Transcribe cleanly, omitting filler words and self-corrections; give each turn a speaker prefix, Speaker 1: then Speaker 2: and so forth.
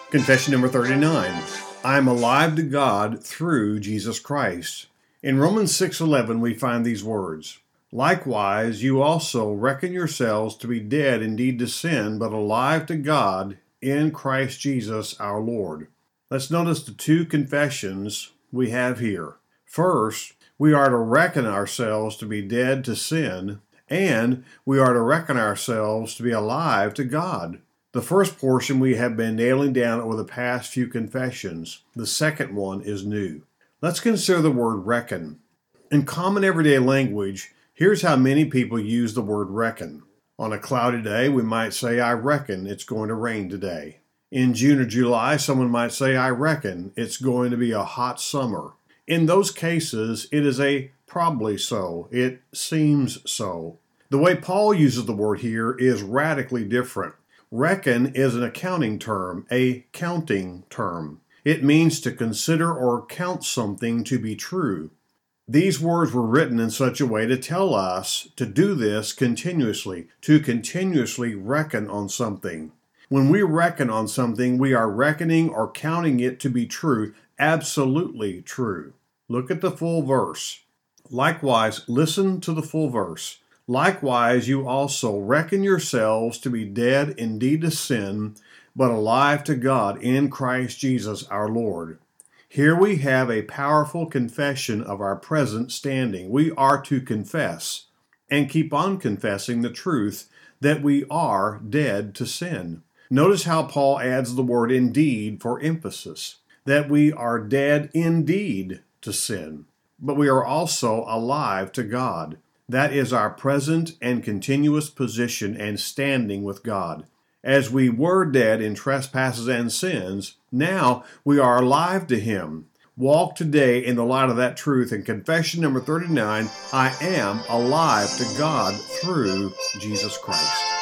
Speaker 1: Confession number 39. I am alive to God through Jesus Christ. In Romans 6:11 we find these words, Likewise, you also reckon yourselves to be dead indeed to sin, but alive to God in Christ Jesus our Lord. Let's notice the two confessions we have here. First, we are to reckon ourselves to be dead to sin, and we are to reckon ourselves to be alive to God. The first portion we have been nailing down over the past few confessions. The second one is new. Let's consider the word reckon. In common everyday language, here's how many people use the word reckon. On a cloudy day, we might say, I reckon it's going to rain today. In June or July, someone might say, I reckon it's going to be a hot summer. In those cases, it is a probably so. It seems so. The way Paul uses the word here is radically different. Reckon is an accounting term, a counting term. It means to consider or count something to be true. These words were written in such a way to tell us to do this continuously, to continuously reckon on something. When we reckon on something, we are reckoning or counting it to be true, absolutely true. Look at the full verse. Likewise, listen to the full verse. Likewise, you also reckon yourselves to be dead indeed to sin, but alive to God in Christ Jesus our Lord. Here we have a powerful confession of our present standing. We are to confess and keep on confessing the truth that we are dead to sin. Notice how Paul adds the word indeed for emphasis, that we are dead indeed to sin, but we are also alive to God. That is our present and continuous position and standing with God. As we were dead in trespasses and sins, now we are alive to Him. Walk today in the light of that truth. In confession number 39, I am alive to God through Jesus Christ.